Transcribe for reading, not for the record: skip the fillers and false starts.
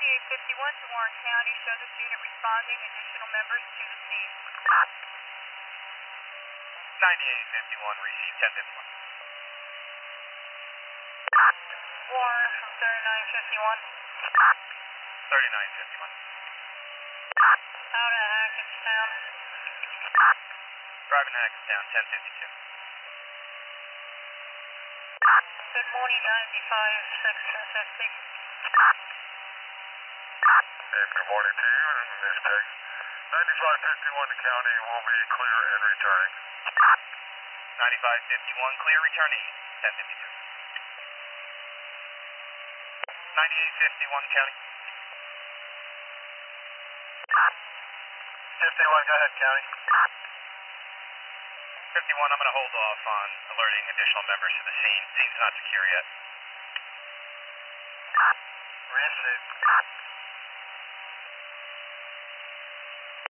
5851 to Warren County. Show this unit responding. Additional members to the scene. 9851, receive 1051. Warren from 3951. 3951. Out of Hackettstown. Driving Hackettstown, 1052. Good morning, 95-650. Good morning to you, Miss Peg. 9551 to county will be clear and returning. 9551, clear, returning, 1052. 9851, county. 51, go ahead, county. 51, I'm going to hold off on alerting additional members to the scene. Scene's not secure yet. Received.